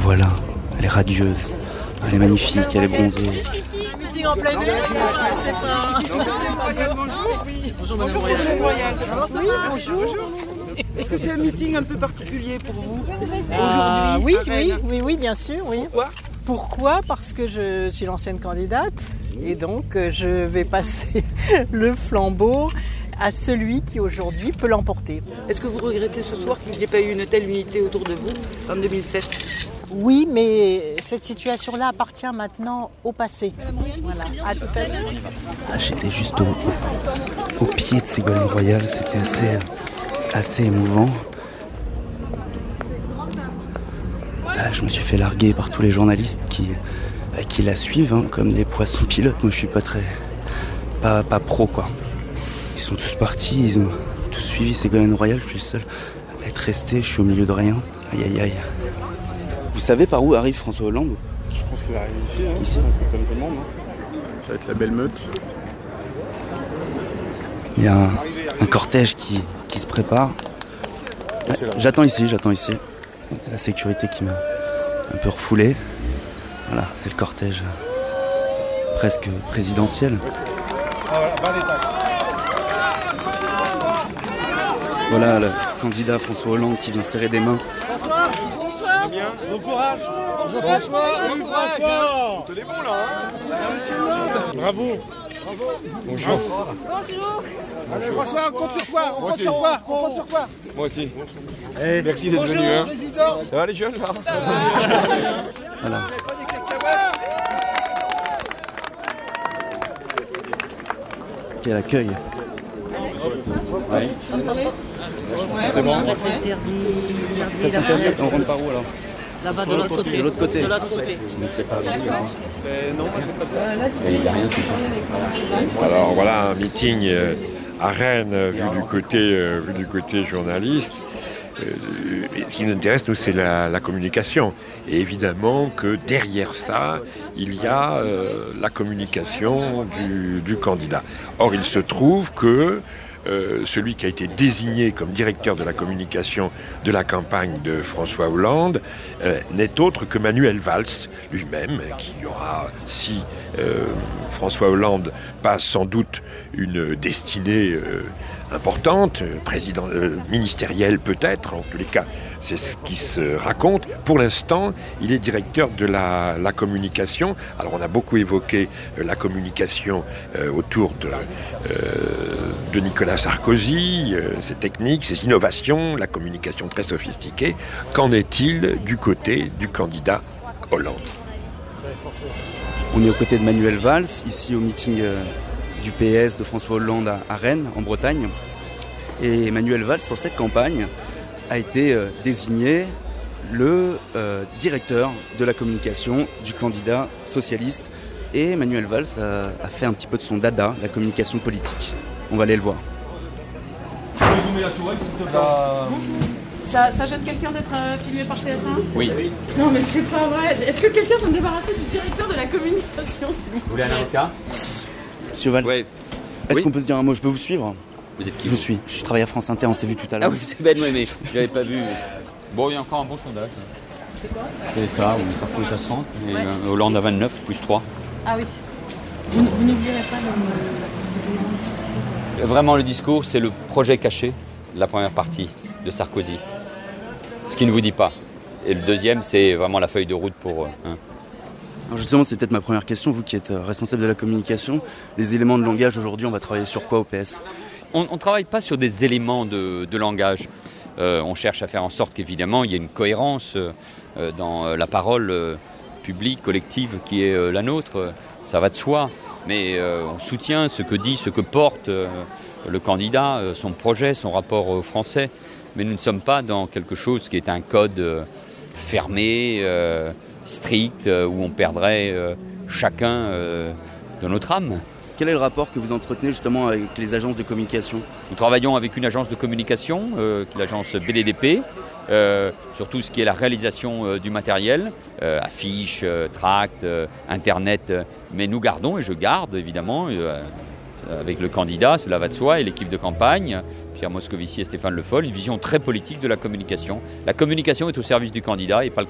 voilà, elle est radieuse, elle est magnifique, elle est bronzée. Meeting en pleine ville, bonjour Madame Royal. Oui, bonjour. Est-ce que c'est un meeting un peu particulier pour vous aujourd'hui? Oui, bien sûr, oui. Pourquoi ? Parce que je suis l'ancienne candidate et donc je vais passer le flambeau à celui qui aujourd'hui peut l'emporter. Est-ce que vous regrettez ce soir qu'il n'y ait pas eu une telle unité autour de vous en 2007 ? Oui, mais cette situation-là appartient maintenant au passé. Voilà, à tout à l'heure. J'étais juste au pied de Ségolène Royal, c'était assez émouvant. Là, je me suis fait larguer par tous les journalistes qui la suivent, comme des poissons pilotes. Moi, je suis pas pro, quoi. Ils sont tous partis, ils ont tous suivi Ségolène Royal. Je suis le seul à être resté, je suis au milieu de rien. Aïe, aïe, aïe. Vous savez par où arrive François Hollande ? Je pense qu'il arrive ici, Ici. Un peu comme tout le monde. Ça va être la belle meute. Il y a un cortège qui se prépare. J'attends ici. La sécurité qui m'a un peu refoulé. Voilà, c'est le cortège presque présidentiel. Voilà le candidat François Hollande qui vient serrer des mains. François, bien. Bon courage. Bonjour François. Oui François. Tenez bon là. Bravo. Bonjour. Allez, François, on compte sur toi. Moi aussi. Merci d'être venu. Ça va les jeunes là ? Voilà. Quel accueil. Oui. C'est bon. C'est interdit. On rentre par où alors ? Là-bas, de l'autre côté. De l'autre côté. Mais c'est pas vrai. Il n'y a rien tout ça. Alors voilà un meeting à Rennes vu du côté journaliste. Ce qui nous intéresse, nous, c'est la communication. Et évidemment que derrière ça, il y a la communication du candidat. Or, il se trouve que celui qui a été désigné comme directeur de la communication de la campagne de François Hollande n'est autre que Manuel Valls lui-même, qui aura, si François Hollande passe sans doute une destinée importante, président ministériel peut-être, en tous les cas, c'est ce qui se raconte. Pour l'instant, il est directeur de la communication. Alors on a beaucoup évoqué la communication autour de Nicolas Sarkozy, ses techniques, ses innovations, la communication très sophistiquée. Qu'en est-il du côté du candidat Hollande ? On est aux côtés de Manuel Valls, ici au meeting du PS de François Hollande à Rennes, en Bretagne. Et Manuel Valls, pour cette campagne, a été désigné le directeur de la communication du candidat socialiste. Et Manuel Valls a fait un petit peu de son dada, la communication politique. On va aller le voir. Ça gêne quelqu'un d'être filmé par TF1 ? Oui. Non mais c'est pas vrai. Est-ce que quelqu'un peut me débarrasser du directeur de la communication, s'il vous plaît ? un avocat ? Monsieur Valls, est-ce qu'on peut se dire un mot ? Je peux vous suivre ? Vous êtes qui ? Je travaille à France Inter, on s'est vu tout à l'heure. Ah oui, c'est bête, mais je l'avais pas vu. Bon, il y a encore un bon sondage. C'est quoi ? C'est ça, on Sarkozy à 30 et Hollande à 29, plus 3. Ah oui. Vous n'oublierez pas les éléments du discours ? Vraiment, le discours, c'est le projet caché de la première partie de Sarkozy. Ce qu'il ne vous dit pas. Et le deuxième, c'est vraiment la feuille de route pour eux. Alors justement, c'est peut-être ma première question, vous qui êtes responsable de la communication. Les éléments de langage, aujourd'hui, on va travailler sur quoi au PS ? On ne travaille pas sur des éléments de langage. On cherche à faire en sorte qu'évidemment, il y ait une cohérence dans la parole publique, collective qui est la nôtre. Ça va de soi. Mais on soutient ce que dit, ce que porte le candidat, son projet, son rapport aux Français. Mais nous ne sommes pas dans quelque chose qui est un code fermé, strict, où on perdrait chacun de notre âme. Quel est le rapport que vous entretenez justement avec les agences de communication ? Nous travaillons avec une agence de communication, qui est l'agence BDDP, sur tout ce qui est la réalisation du matériel, affiches, tracts, Internet. Mais nous gardons, et je garde évidemment, avec le candidat, cela va de soi, et l'équipe de campagne, Pierre Moscovici et Stéphane Le Foll, une vision très politique de la communication. La communication est au service du candidat et pas le